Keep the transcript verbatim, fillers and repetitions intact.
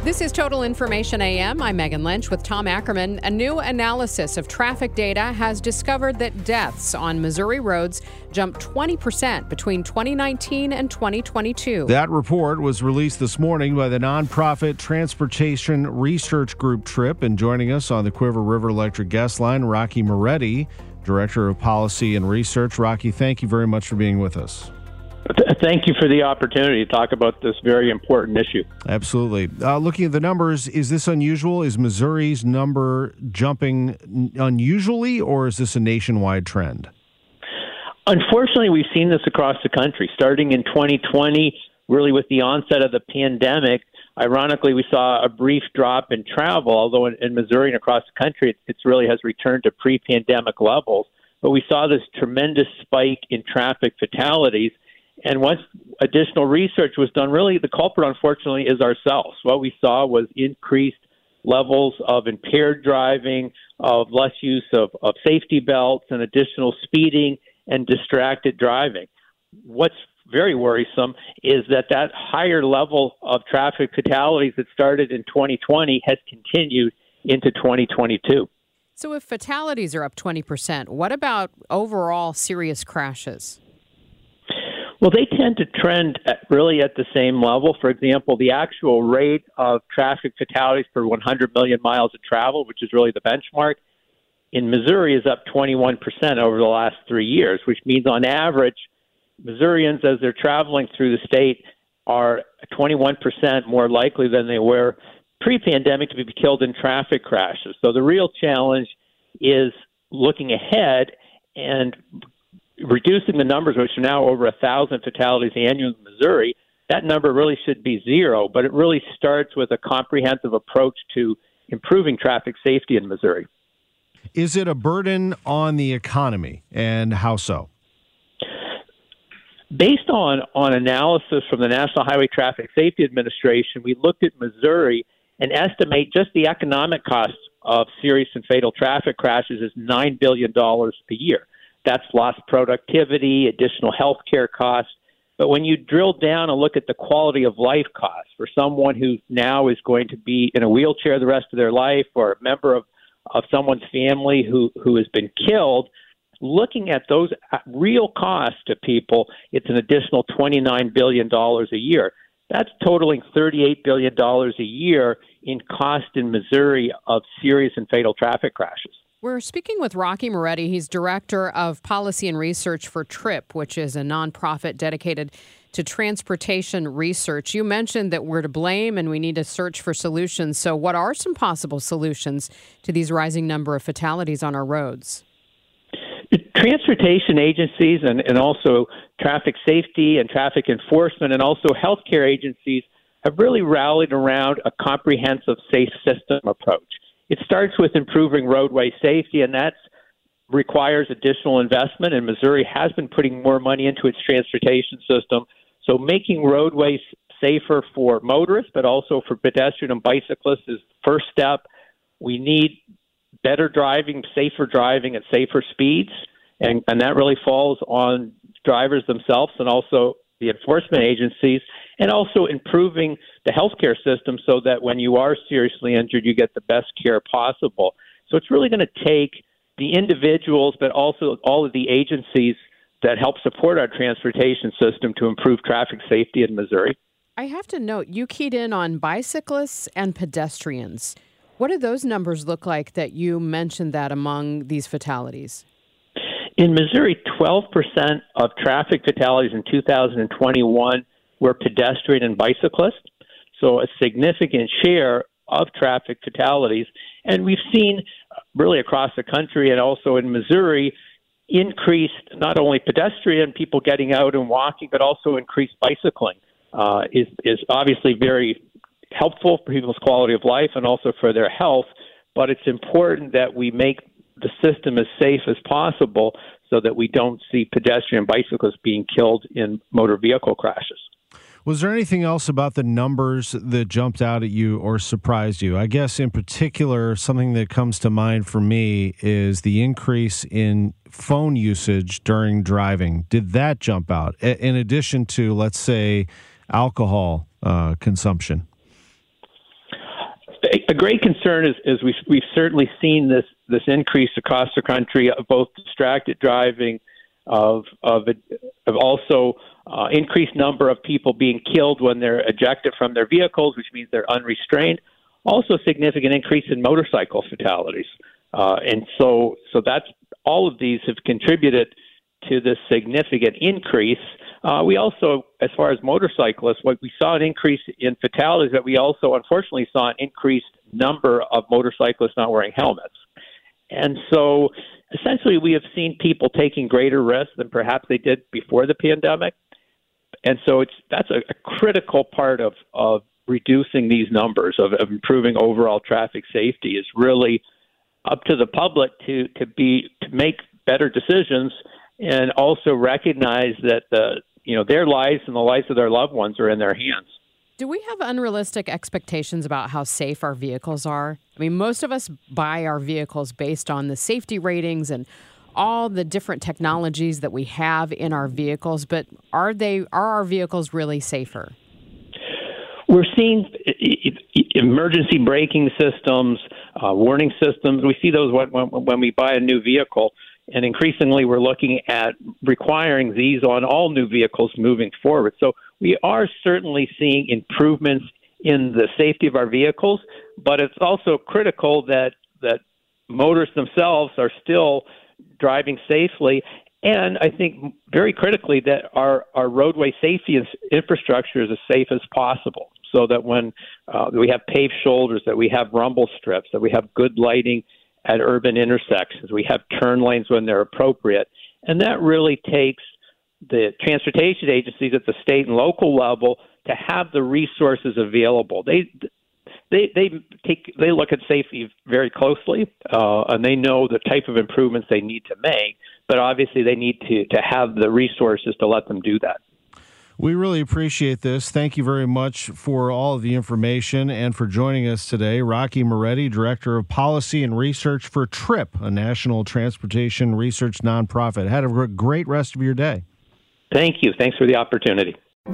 This is Total Information A M. I'm Megan Lynch with Tom Ackerman. A new analysis of traffic data has discovered that deaths on Missouri roads jumped twenty percent between twenty nineteen and twenty twenty-two. That report was released this morning by the nonprofit Transportation Research Group TRIP. And joining us on the Cuivre River Electric Guest Line, Rocky Moretti, Director of Policy and Research. Rocky, thank you very much for being with us. Thank you for the opportunity to talk about this very important issue. Absolutely. Uh, looking at the numbers, is this unusual? Is Missouri's number jumping unusually, or is this a nationwide trend? Unfortunately, we've seen this across the country. Starting in twenty twenty, really with the onset of the pandemic, ironically, we saw a brief drop in travel, although in, in Missouri and across the country, it it's really has returned to pre-pandemic levels. But we saw this tremendous spike in traffic fatalities. And once additional research was done, really the culprit, unfortunately, is ourselves. What we saw was increased levels of impaired driving, of less use of, of safety belts, and additional speeding and distracted driving. What's very worrisome is that that higher level of traffic fatalities that started in twenty twenty has continued into twenty twenty-two. So if fatalities are up twenty percent, what about overall serious crashes? Well, they tend to trend at really at the same level. For example, the actual rate of traffic fatalities per one hundred million miles of travel, which is really the benchmark, in Missouri is up twenty-one percent over the last three years, which means on average, Missourians, as they're traveling through the state, are twenty-one percent more likely than they were pre-pandemic to be killed in traffic crashes. So the real challenge is looking ahead and reducing the numbers, which are now over a thousand fatalities annually in Missouri. That number really should be zero, but it really starts with a comprehensive approach to improving traffic safety in Missouri. Is it a burden on the economy, and how so? Based on, on analysis from the National Highway Traffic Safety Administration, we looked at Missouri and estimate just the economic costs of serious and fatal traffic crashes is nine billion dollars a year. That's lost productivity, additional health care costs. But when you drill down and look at the quality of life costs for someone who now is going to be in a wheelchair the rest of their life, or a member of, of someone's family who, who has been killed, looking at those real costs to people, it's an additional twenty-nine billion dollars a year. That's totaling thirty-eight billion dollars a year in cost in Missouri of serious and fatal traffic crashes. We're speaking with Rocky Moretti. He's Director of Policy and Research for TRIP, which is a nonprofit dedicated to transportation research. You mentioned that we're to blame and we need to search for solutions. So what are some possible solutions to these rising number of fatalities on our roads? Transportation agencies and, and also traffic safety and traffic enforcement and also healthcare agencies have really rallied around a comprehensive safe system approach. It starts with improving roadway safety, and that requires additional investment, and Missouri has been putting more money into its transportation system. So making roadways safer for motorists, but also for pedestrian and bicyclists is the first step. We need better driving, safer driving at safer speeds, and, and that really falls on drivers themselves and also the enforcement agencies, and also improving the healthcare system so that when you are seriously injured, you get the best care possible. So it's really going to take the individuals, but also all of the agencies that help support our transportation system to improve traffic safety in Missouri. I have to note, you keyed in on bicyclists and pedestrians. What do those numbers look like that you mentioned that among these fatalities? In Missouri, twelve percent of traffic fatalities in two thousand twenty-one were pedestrian and bicyclists, so a significant share of traffic fatalities. And we've seen really across the country and also in Missouri increased not only pedestrian people getting out and walking, but also increased bicycling uh, is, is obviously very helpful for people's quality of life and also for their health. But it's important that we make the system as safe as possible so that we don't see pedestrian bicyclists being killed in motor vehicle crashes. Was there anything else about the numbers that jumped out at you or surprised you? I guess in particular, something that comes to mind for me is the increase in phone usage during driving. Did that jump out in addition to, let's say, alcohol uh, consumption? a, a great concern is, is we've, we've certainly seen this this increase across the country of both distracted driving, of of, of also uh, increased number of people being killed when they're ejected from their vehicles, which means they're unrestrained. Also, significant increase in motorcycle fatalities, uh, and so so that's all of these have contributed to this significant increase. Uh, we also, as far as motorcyclists, what we saw an increase in fatalities, but we also unfortunately saw an increased number of motorcyclists not wearing helmets. And so essentially we have seen people taking greater risks than perhaps they did before the pandemic. And so it's that's a, a critical part of, of reducing these numbers, of, of improving overall traffic safety, is really up to the public to, to be to make better decisions and also recognize that the you know their lives and the lives of their loved ones are in their hands. Do we have unrealistic expectations about how safe our vehicles are? I mean, most of us buy our vehicles based on the safety ratings and all the different technologies that we have in our vehicles, but are they are our vehicles really safer? We're seeing emergency braking systems, uh, warning systems. We see those when, when, when we buy a new vehicle. And increasingly, we're looking at requiring these on all new vehicles moving forward. So we are certainly seeing improvements in the safety of our vehicles, but it's also critical that that motorists themselves are still driving safely. And I think very critically that our, our roadway safety infrastructure is as safe as possible, so that when uh, we have paved shoulders, that we have rumble strips, that we have good lighting at urban intersections, we have turn lanes when they're appropriate. And that really takes the transportation agencies at the state and local level to have the resources available. They they they take they look at safety very closely, uh, and they know the type of improvements they need to make, but obviously they need to, to have the resources to let them do that. We really appreciate this. Thank you very much for all of the information and for joining us today. Rocky Moretti, Director of Policy and Research for TRIP, a national transportation research nonprofit. Have a great rest of your day. Thank you. Thanks for the opportunity.